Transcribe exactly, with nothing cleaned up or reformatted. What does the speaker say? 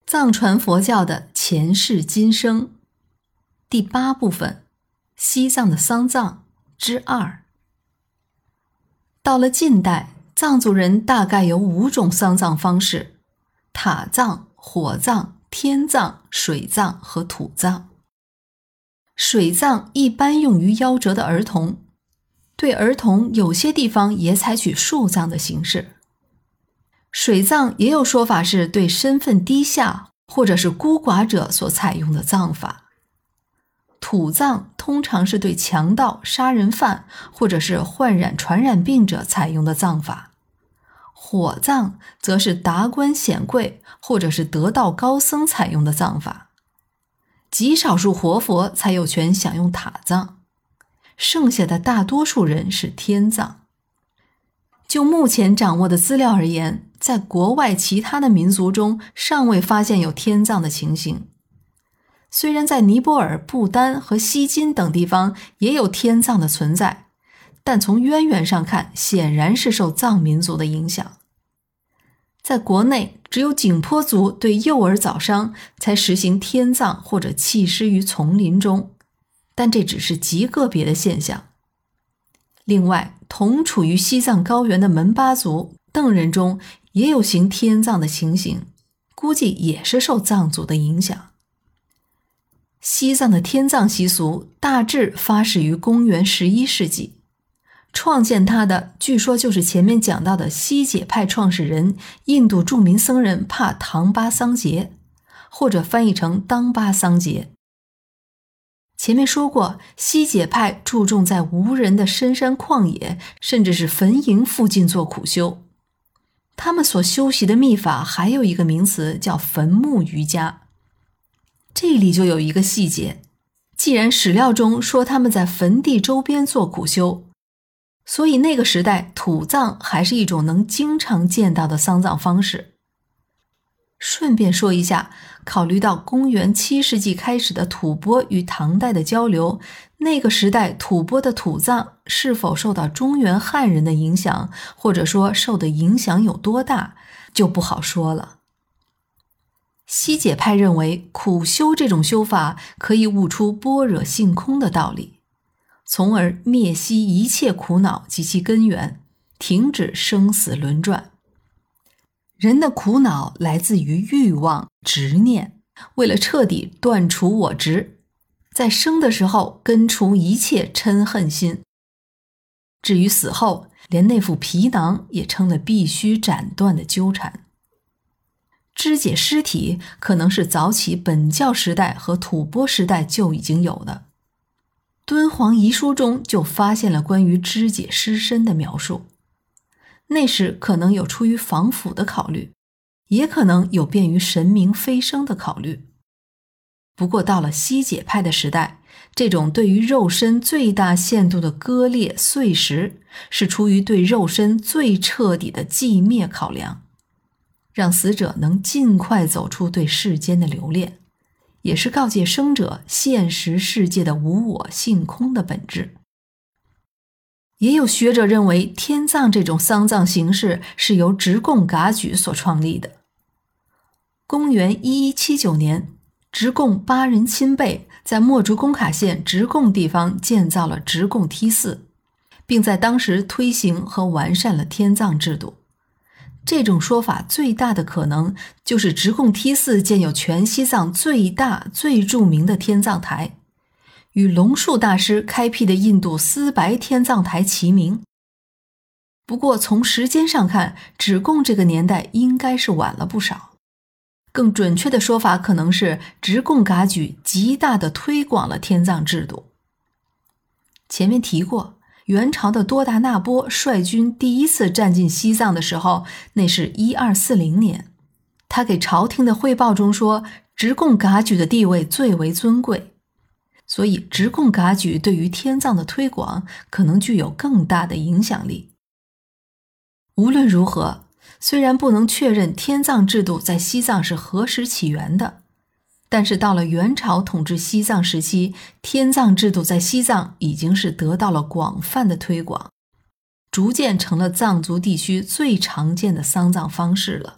藏传佛教的前世今生第八部分，西藏的丧葬之二。到了近代，藏族人大概有五种丧葬方式：塔葬、火葬、天葬、水葬和土葬。水葬一般用于夭折的儿童，对儿童有些地方也采取树葬的形式。水葬也有说法是对身份低下或者是孤寡者所采用的葬法。土葬通常是对强盗、杀人犯或者是患染传染病者采用的葬法。火葬则是达官显贵或者是得道高僧采用的葬法。极少数活佛才有权享用塔葬，剩下的大多数人是天葬。就目前掌握的资料而言，在国外其他的民族中尚未发现有天葬的情形。虽然在尼泊尔、不丹和锡金等地方也有天葬的存在，但从渊源上看，显然是受藏民族的影响。在国内，只有景颇族对幼儿早伤才实行天葬或者弃尸于丛林中，但这只是极个别的现象。另外，同处于西藏高原的门巴族、邓人中也有行天葬的情形，估计也是受藏族的影响。西藏的天葬习俗大致发始于公元十一世纪，创建它的据说就是前面讲到的西解派创始人印度著名僧人帕唐巴桑杰，或者翻译成当巴桑杰。前面说过，西解派注重在无人的深山旷野甚至是坟茔附近做苦修。他们所修习的秘法还有一个名词叫坟墓瑜伽。这里就有一个细节，既然史料中说他们在坟地周边做苦修，所以那个时代土葬还是一种能经常见到的丧葬方式。顺便说一下，考虑到公元七世纪开始的吐蕃与唐代的交流，那个时代吐蕃的土葬是否受到中原汉人的影响，或者说受的影响有多大，就不好说了。西解派认为苦修这种修法可以悟出般若性空的道理，从而灭息一切苦恼及其根源，停止生死轮转。人的苦恼来自于欲望、执念，为了彻底断除我执，在生的时候根除一切嗔恨心。至于死后，连那副皮囊也成了必须斩断的纠缠。肢解尸体可能是早起本教时代和吐蕃时代就已经有的。敦煌遗书中就发现了关于肢解尸身的描述。那时可能有出于防腐的考虑，也可能有便于神明飞升的考虑。不过到了西解派的时代，这种对于肉身最大限度的割裂碎石，是出于对肉身最彻底的寂灭考量，让死者能尽快走出对世间的留恋，也是告诫生者现实世界的无我性空的本质。也有学者认为天葬这种丧葬形式是由直贡噶举所创立的。公元一一七九年，直贡八人亲辈在墨竹工卡县直贡地方建造了直贡梯寺，并在当时推行和完善了天葬制度。这种说法最大的可能就是直贡梯寺建有全西藏最大最著名的天葬台，与龙树大师开辟的印度思白天葬台齐名。不过从时间上看，直贡这个年代应该是晚了不少。更准确的说法可能是直贡噶举极大地推广了天葬制度。前面提过，元朝的多达那波率军第一次占尽西藏的时候，那是一二四零年。他给朝廷的汇报中说，直贡噶举的地位最为尊贵，所以直贡噶举对于天葬的推广可能具有更大的影响力。无论如何，虽然不能确认天葬制度在西藏是何时起源的，但是到了元朝统治西藏时期，天葬制度在西藏已经是得到了广泛的推广，逐渐成了藏族地区最常见的丧葬方式了。